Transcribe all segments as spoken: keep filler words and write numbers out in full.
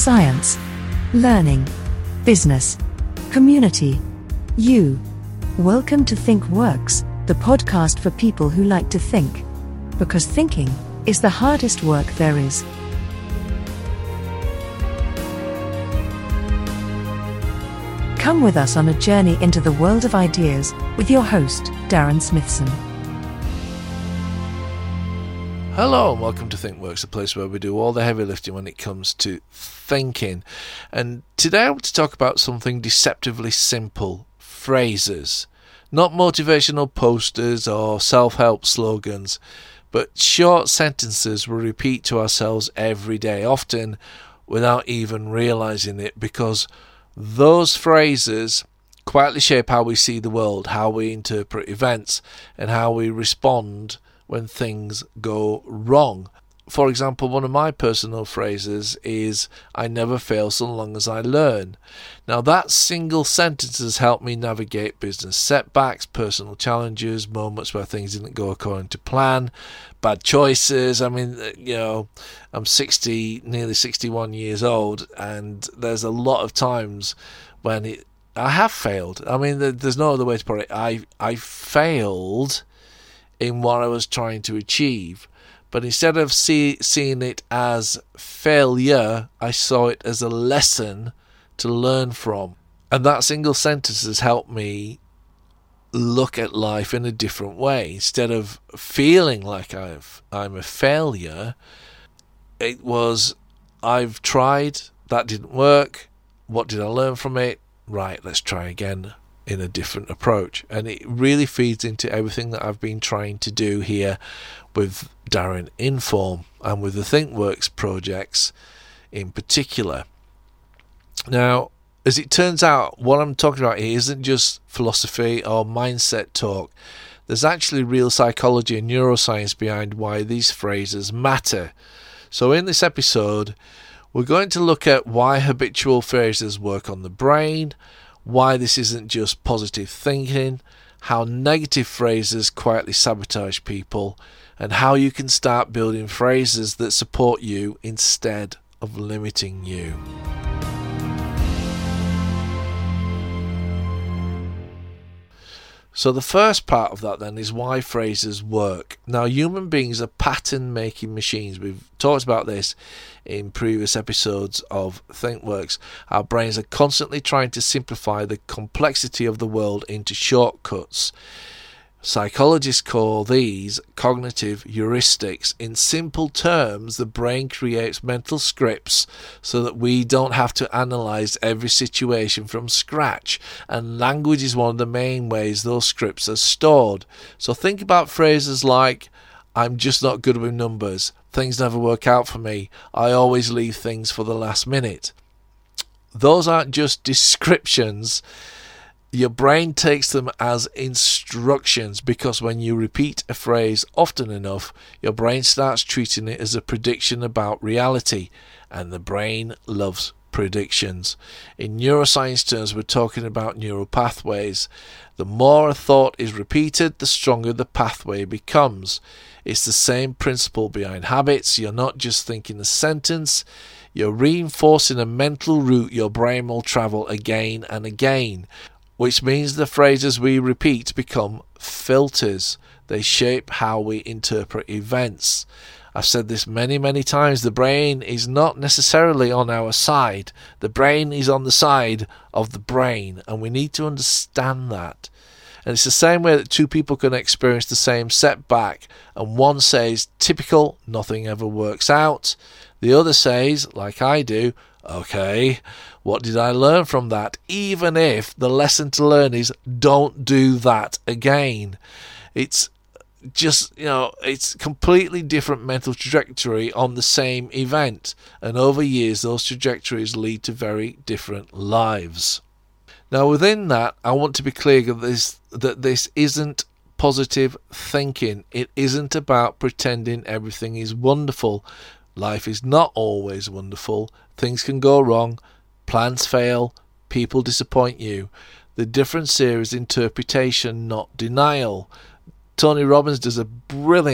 science, learning, business, community, you. Welcome to ThinkWorks, the podcast for people who like to think. Because thinking is the hardest work there is. Come with us on a journey into the world of ideas with your host, Darren Smithson. Hello and welcome to ThinkWorks, a place where we do all the heavy lifting when it comes to thinking. And today I want to talk about something deceptively simple: phrases. Not motivational posters or self-help slogans, but short sentences we repeat to ourselves every day, often without even realizing it, because those phrases quietly shape how we see the world, how we interpret events, and how we respond when things go wrong. For example, one of my personal phrases is, "I never fail so long as I learn." Now, that single sentence has helped me navigate business setbacks, personal challenges, moments where things didn't go according to plan, bad choices. I mean, you know, I'm sixty, nearly sixty-one years old, and there's a lot of times when it, I have failed. I mean, there's no other way to put it. I I failed in what I was trying to achieve. But instead of see, seeing it as failure, I saw it as a lesson to learn from. And that single sentence has helped me look at life in a different way. Instead of feeling like I've, I'm a failure, it was, I've tried, that didn't work. What did I learn from it? Right, let's try again in a different approach. And it really feeds into everything that I've been trying to do here with Darren Inform and with the ThinkWorks projects in particular. Now, as it turns out, what I'm talking about here isn't just philosophy or mindset talk. There's actually real psychology and neuroscience behind why these phrases matter. So in this episode, we're going to look at why habitual phrases work on the brain, why this isn't just positive thinking, how negative phrases quietly sabotage people, and how you can start building phrases that support you instead of limiting you. So the first part of that then is why phrases work. Now, human beings are pattern-making machines. We've talked about this in previous episodes of ThinkWorks. Our brains are constantly trying to simplify the complexity of the world into shortcuts. Psychologists call these cognitive heuristics. In simple terms, the brain creates mental scripts so that we don't have to analyze every situation from scratch, and language is one of the main ways those scripts are stored. So think about phrases like, "I'm just not good with numbers," "Things never work out for me," "I always leave things for the last minute." Those aren't just descriptions. Your brain takes them as instructions, because when you repeat a phrase often enough, your brain starts treating it as a prediction about reality, and the brain loves predictions. In neuroscience terms, we're talking about neural pathways. The more a thought is repeated, the stronger the pathway becomes. It's the same principle behind habits. You're not just thinking a sentence, you're reinforcing a mental route your brain will travel again and again, which means the phrases we repeat become filters. They shape how we interpret events. I've said this many, many times. The brain is not necessarily on our side. The brain is on the side of the brain, and we need to understand that. And it's the same way that two people can experience the same setback, and one says, "Typical, nothing ever works out." The other says, like I do, "Okay, what did I learn from that?" Even if the lesson to learn is, don't do that again. It's just, you know, it's completely different mental trajectory on the same event. And over years, those trajectories lead to very different lives. Now, within that, I want to be clear that this, that this isn't positive thinking. It isn't about pretending everything is wonderful. Life is not always wonderful. Things can go wrong. Plans fail. People disappoint you. The difference here is interpretation, not denial. Tony Robbins does a brilliant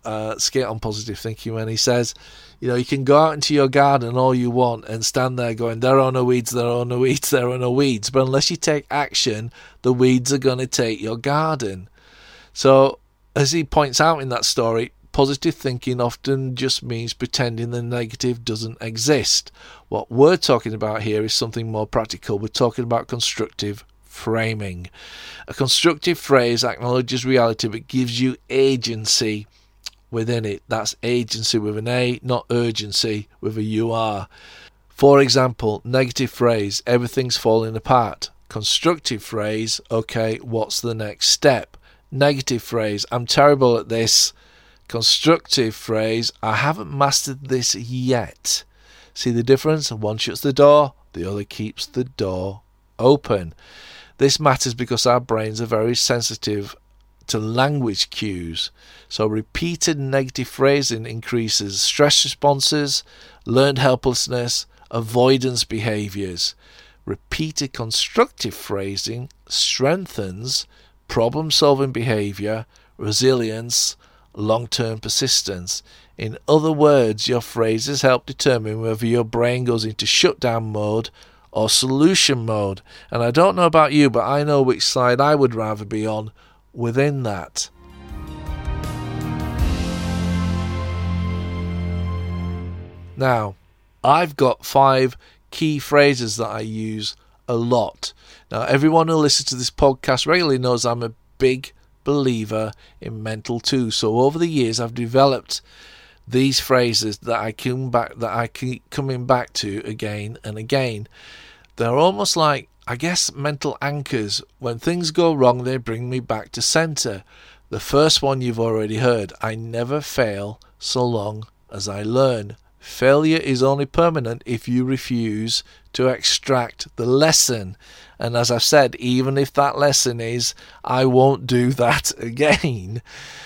uh, skit on positive thinking when he says, you know, you can go out into your garden all you want and stand there going, there are no weeds, there are no weeds, there are no weeds. But unless you take action, the weeds are going to take your garden. So, as he points out in that story, positive thinking often just means pretending the negative doesn't exist. What we're talking about here is something more practical. We're talking about constructive framing. A constructive phrase acknowledges reality but gives you agency within it. That's agency with an A, not urgency with a U R. For example, negative phrase, everything's falling apart. Constructive phrase, okay, what's the next step? Negative phrase, I'm terrible at this. Constructive phrase, I haven't mastered this yet. See the difference? One shuts the door, the other keeps the door open. This matters because our brains are very sensitive to language cues. So repeated negative phrasing increases stress responses, learned helplessness, avoidance behaviors. Repeated constructive phrasing strengthens problem-solving behavior, resilience, long-term persistence. In other words, your phrases help determine whether your brain goes into shutdown mode or solution mode. And I don't know about you, but I know which side I would rather be on within that. Now, I've got five key phrases that I use a lot. Now, everyone who listens to this podcast regularly knows I'm a big believer in mental tools. So over the years, I've developed these phrases that I come back that I keep coming back to again and again. They're almost like, I guess, mental anchors. When things go wrong, they bring me back to center. The first one you've already heard. I never fail so long as I learn. Failure is only permanent if you refuse to extract the lesson. And as I've said, even if that lesson is, I won't do that again,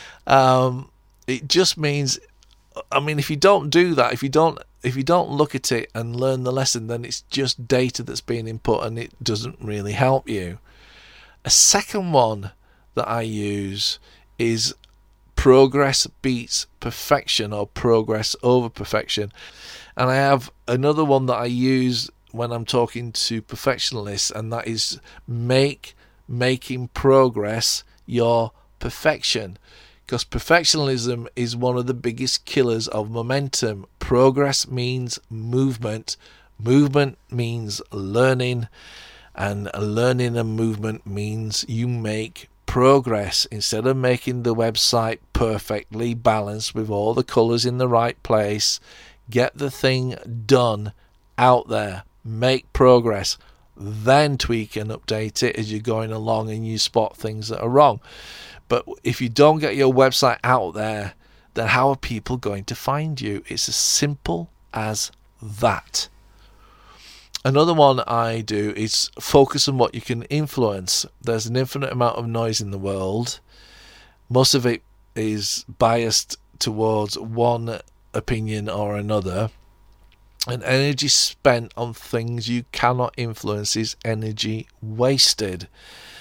um, it just means, I mean, if you don't do that, if you don't if you don't look at it and learn the lesson, then it's just data that's being input and it doesn't really help you. A second one that I use is progress beats perfection, or progress over perfection. And I have another one that I use when I'm talking to perfectionists, and that is make making progress your perfection. Because perfectionism is one of the biggest killers of momentum. Progress means movement. Movement means learning. And learning and movement means you make progress. Instead of making the website perfectly balanced with all the colours in the right place, get the thing done out there. Make progress. Then tweak and update it as you're going along and you spot things that are wrong. But if you don't get your website out there, then how are people going to find you? It's as simple as that. Another one I do is focus on what you can influence. There's an infinite amount of noise in the world. Most of it is biased towards one opinion or another. And energy spent on things you cannot influence is energy wasted.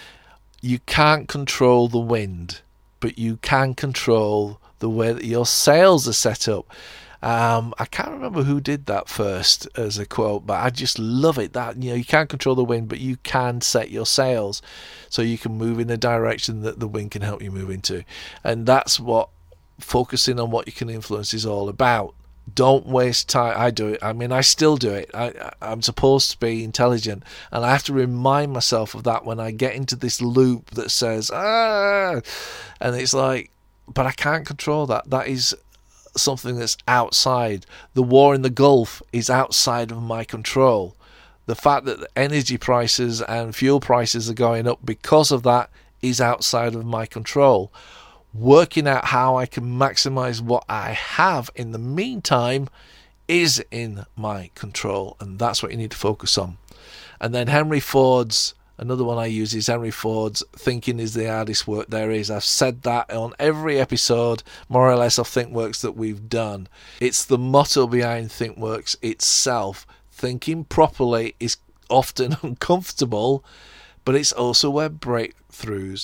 You can't control the wind, but you can control the way that your sails are set up. Um, I can't remember who did that first as a quote, but I just love it. That, you know, you can't control the wind, but you can set your sails so you can move in the direction that the wind can help you move into. And that's what focusing on what you can influence is all about. Don't waste time. I do it. I mean, I still do it. I, I'm supposed to be intelligent, and I have to remind myself of that when I get into this loop that says, ah, and it's like, but I can't control that. That is something that's outside. The war in the Gulf is outside of my control. The fact that the energy prices and fuel prices are going up because of that is outside of my control. Working out how I can maximize what I have in the meantime is in my control, and that's what you need to focus on. And then Henry Ford's, another one I use is Henry Ford's thinking is the hardest work there is. I've said that on every episode, more or less, of ThinkWorks that we've done. It's the motto behind ThinkWorks itself. Thinking properly is often uncomfortable, but it's also where breakthroughs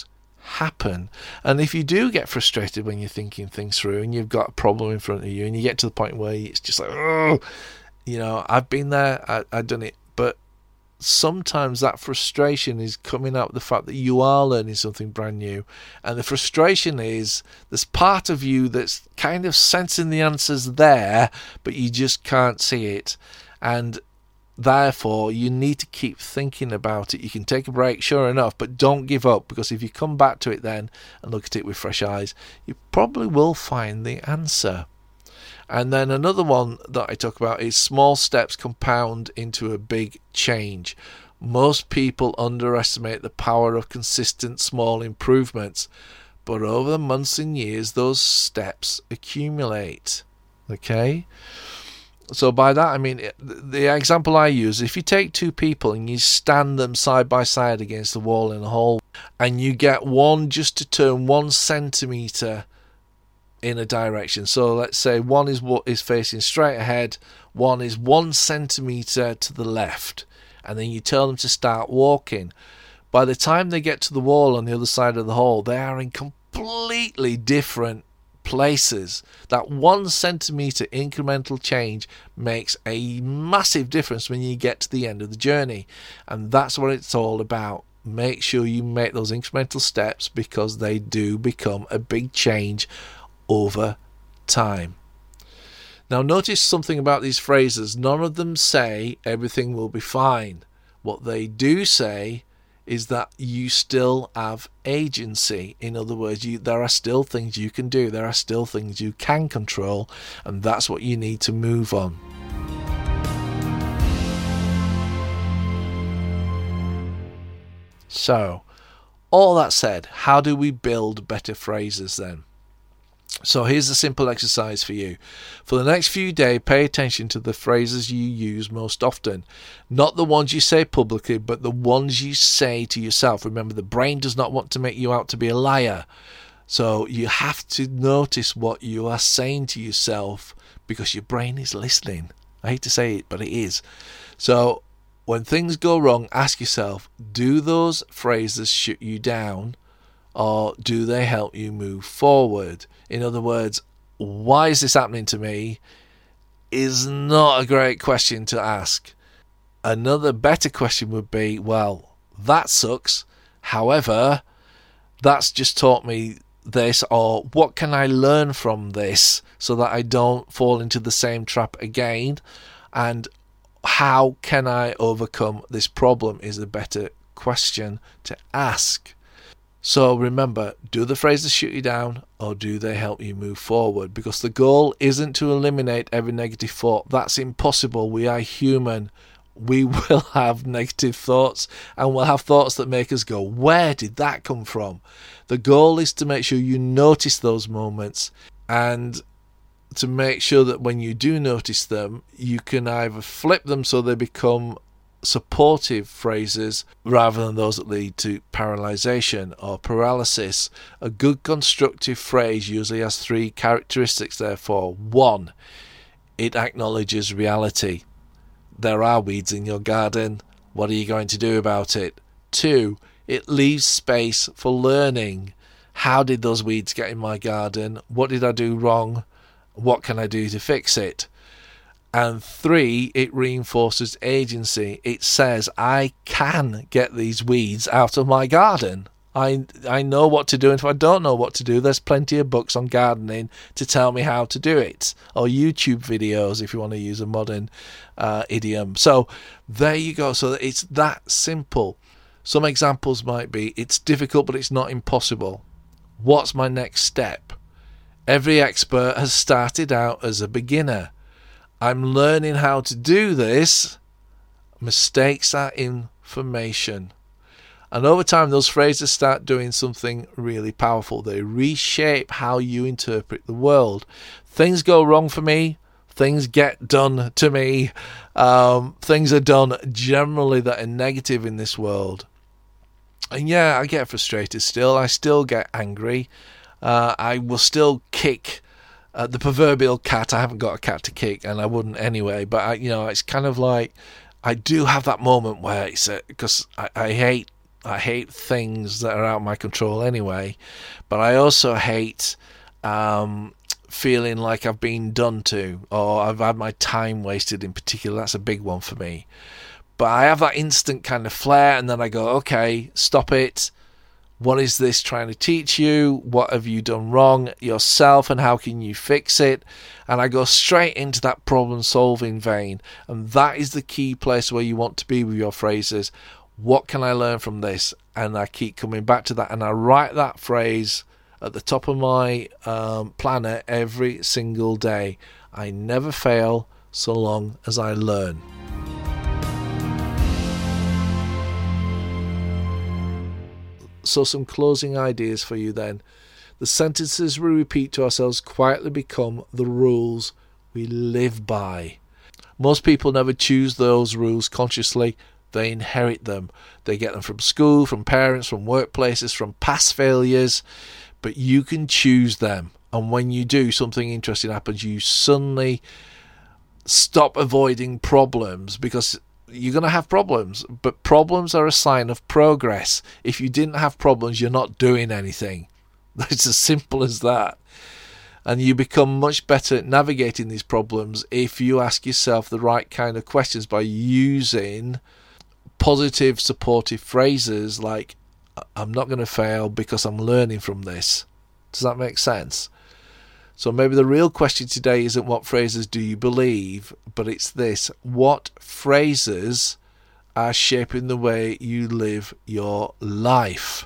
happen. And if you do get frustrated when you're thinking things through and you've got a problem in front of you and you get to the point where it's just like, oh, you know, I've been there, I, I've done it. But sometimes that frustration is coming out of the fact that you are learning something brand new. And the frustration is there's part of you that's kind of sensing the answers there, but you just can't see it. And therefore, you need to keep thinking about it. You can take a break, sure enough, but don't give up, because if you come back to it then and look at it with fresh eyes, you probably will find the answer. And then another one that I talk about is small steps compound into a big change. Most people underestimate the power of consistent small improvements, but over the months and years, those steps accumulate. Okay? So by that I mean, the example I use, if you take two people and you stand them side by side against the wall in a hole, and you get one just to turn one centimetre in a direction. So let's say one is what is facing straight ahead, one is one centimetre to the left, and then you tell them to start walking. By the time they get to the wall on the other side of the hole, they are in completely different places. That one centimetre incremental change makes a massive difference when you get to the end of the journey, and that's what it's all about. Make sure you make those incremental steps, because they do become a big change over time. Now notice something about these phrases. None of them say everything will be fine. What they do say is that you still have agency. In other words, you, there are still things you can do. There are still things you can control, and that's what you need to move on. So, all that said, how do we build better phrases then? So here's a simple exercise for you. For the next few days, pay attention to the phrases you use most often. Not the ones you say publicly, but the ones you say to yourself. Remember, the brain does not want to make you out to be a liar. So you have to notice what you are saying to yourself, because your brain is listening. I hate to say it, but it is. So when things go wrong, ask yourself, do those phrases shut you down, or do they help you move forward? In other words, why is this happening to me is not a great question to ask. Another better question would be, well, that sucks. However, that's just taught me this, or what can I learn from this so that I don't fall into the same trap again? And how can I overcome this problem is a better question to ask. So remember, do the phrases shoot you down, or do they help you move forward? Because the goal isn't to eliminate every negative thought. That's impossible. We are human. We will have negative thoughts, and we'll have thoughts that make us go, where did that come from? The goal is to make sure you notice those moments, and to make sure that when you do notice them, you can either flip them so they become supportive phrases rather than those that lead to paralyzation or paralysis. A good constructive phrase usually has three characteristics, therefore. One, it acknowledges reality. There are weeds in your garden. What are you going to do about it? Two, it leaves space for learning. How did those weeds get in my garden? What did I do wrong? What can I do to fix it? And three, it reinforces agency. It says, I can get these weeds out of my garden. I I know what to do, and if I don't know what to do, there's plenty of books on gardening to tell me how to do it, or YouTube videos if you want to use a modern uh, idiom. So there you go. So it's that simple. Some examples might be, it's difficult, but it's not impossible. What's my next step? Every expert has started out as a beginner. I'm learning how to do this. Mistakes are information. And over time, those phrases start doing something really powerful. They reshape how you interpret the world. Things go wrong for me. Things get done to me. Um, things are done generally that are negative in this world. And yeah, I get frustrated still. I still get angry. Uh, I will still kick Uh, the proverbial cat. I haven't got a cat to kick, and I wouldn't anyway. But I, you know, it's kind of like I do have that moment where it's because I, I hate I hate things that are out of my control anyway, but I also hate um, feeling like I've been done to, or I've had my time wasted in particular. That's a big one for me. But I have that instant kind of flare, and then I go, okay, stop it. What is this trying to teach you? What have you done wrong yourself, and how can you fix it? And I go straight into that problem-solving vein. And that is the key place where you want to be with your phrases. What can I learn from this? And I keep coming back to that, and I write that phrase at the top of my um, planner every single day. I never fail so long as I learn. So some closing ideas for you then. The sentences we repeat to ourselves quietly become the rules we live by. Most people never choose those rules consciously. They inherit them. They get them from school, from parents, from workplaces, from past failures. But you can choose them. And when you do, something interesting happens. You suddenly stop avoiding problems, because you're going to have problems. But problems are a sign of progress. If you didn't have problems, you're not doing anything. It's as simple as that. And you become much better at navigating these problems if you ask yourself the right kind of questions by using positive, supportive phrases like, I'm not going to fail because I'm learning from this. Does that make sense? So maybe the real question today isn't what phrases do you believe, but it's this: what phrases are shaping the way you live your life?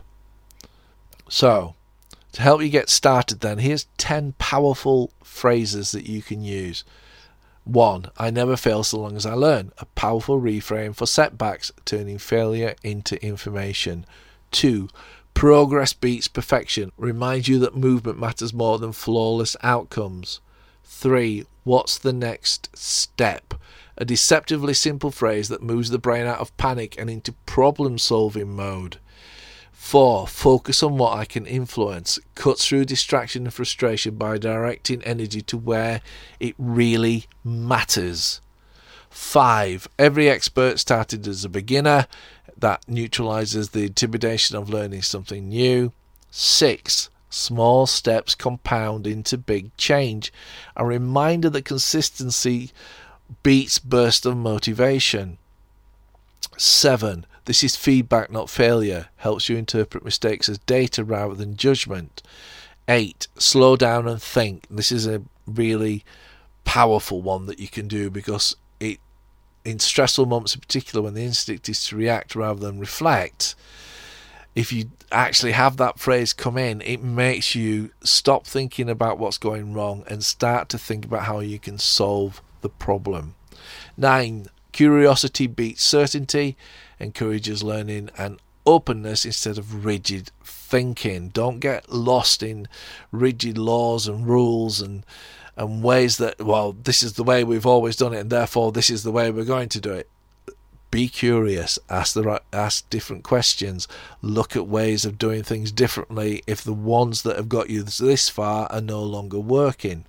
So, to help you get started then, here's ten powerful phrases that you can use. One, I never fail so long as I learn. A powerful reframe for setbacks, turning failure into information. Two, progress beats perfection. Reminds you that movement matters more than flawless outcomes. Three, what's the next step? A deceptively simple phrase that moves the brain out of panic and into problem-solving mode. Four, focus on what I can influence. Cuts through distraction and frustration by directing energy to where it really matters. Five, every expert started as a beginner. That neutralizes the intimidation of learning something new. Six, small steps compound into big change. A reminder that consistency beats burst of motivation. Seven, this is feedback, not failure. Helps you interpret mistakes as data rather than judgment. Eight, slow down and think. This is a really powerful one that you can do, because it, in stressful moments in particular, when the instinct is to react rather than reflect, if you actually have that phrase come in, it makes you stop thinking about what's going wrong and start to think about how you can solve the problem. Nine, curiosity beats certainty. Encourages learning and openness instead of rigid thinking. Don't get lost in rigid laws and rules and and ways that, well, this is the way we've always done it and therefore this is the way we're going to do it. Be curious, ask the right, ask different questions, look at ways of doing things differently if the ones that have got you this far are no longer working.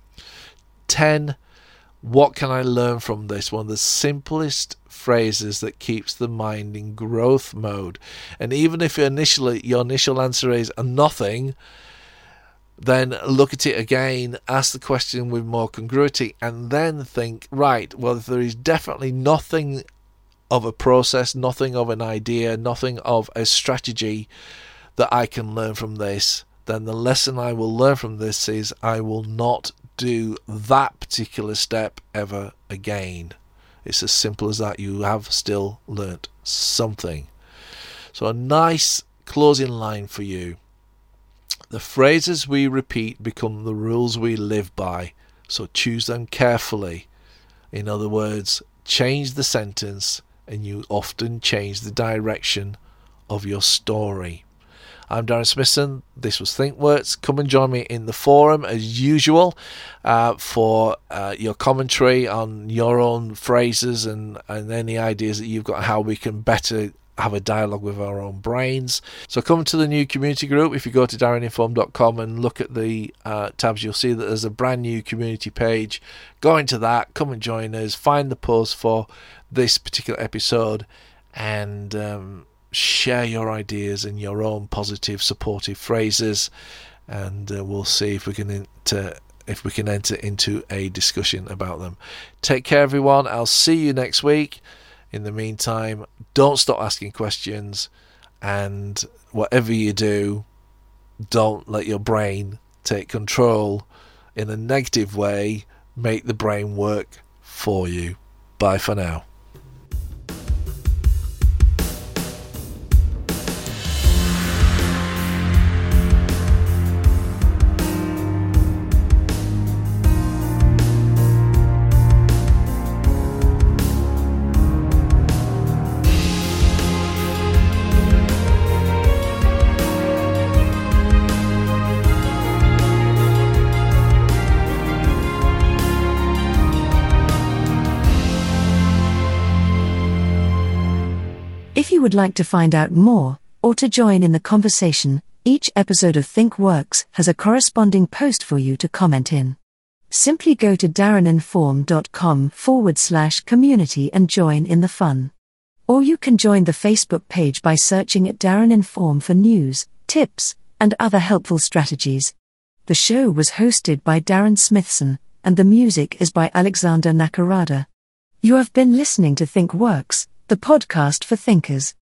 Ten, what can I learn from this? One of the simplest phrases that keeps the mind in growth mode. And even if initially your initial answer is nothing, then look at it again, ask the question with more congruity, and then think, right, well, if there is definitely nothing of a process, nothing of an idea, nothing of a strategy that I can learn from this, then the lesson I will learn from this is I will not do that particular step ever again. It's as simple as that. You have still learnt something. So a nice closing line for you. The phrases we repeat become the rules we live by, so choose them carefully. In other words, change the sentence and you often change the direction of your story. I'm Darren Smithson. This was ThinkWorks. Come and join me in the forum as usual uh, for uh, your commentary on your own phrases and, and any ideas that you've got how we can better have a dialogue with our own brains. So come to the new community group. If you go to darren inform dot com and look at the uh, tabs, you'll see that there's a brand new community page. Go into that, come and join us, find the post for this particular episode, and um, share your ideas and your own positive, supportive phrases, and uh, we'll see if we can enter, if we can enter into a discussion about them. Take care, everyone. I'll see you next week. In the meantime, don't stop asking questions, and whatever you do, don't let your brain take control in a negative way. Make the brain work for you. Bye for now. If you would like to find out more, or to join in the conversation, each episode of ThinkWorks has a corresponding post for you to comment in. Simply go to darreninform.com forward slash community and join in the fun. Or you can join the Facebook page by searching at Darren Inform for news, tips, and other helpful strategies. The show was hosted by Darren Smithson, and the music is by Alexander Nakarada. You have been listening to ThinkWorks, the podcast for thinkers.